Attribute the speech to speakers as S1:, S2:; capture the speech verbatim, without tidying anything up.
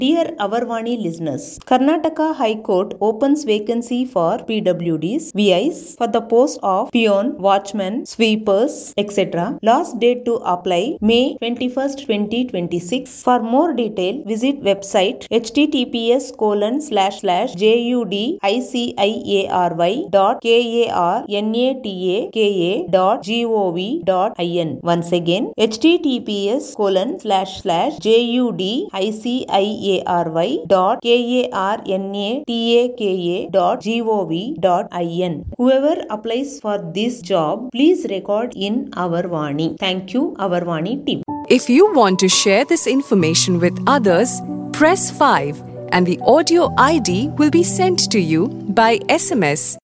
S1: Dear Avarvani listeners, Karnataka High Court opens vacancy for P W Ds, V Is for the post of peon, watchman, sweepers, et cetera. Last date to apply May twenty-first, twenty twenty-six. For more detail, visit website https colon slash slash judiciary dot karnataka dot gov dot in. Once again, https colon slash slash judiciary dot karnataka dot gov dot in. Whoever applies for this job, please record in Avarvani. Thank you, Avarvani team.
S2: If you want to share this information with others, press five and the audio I D will be sent to you by S M S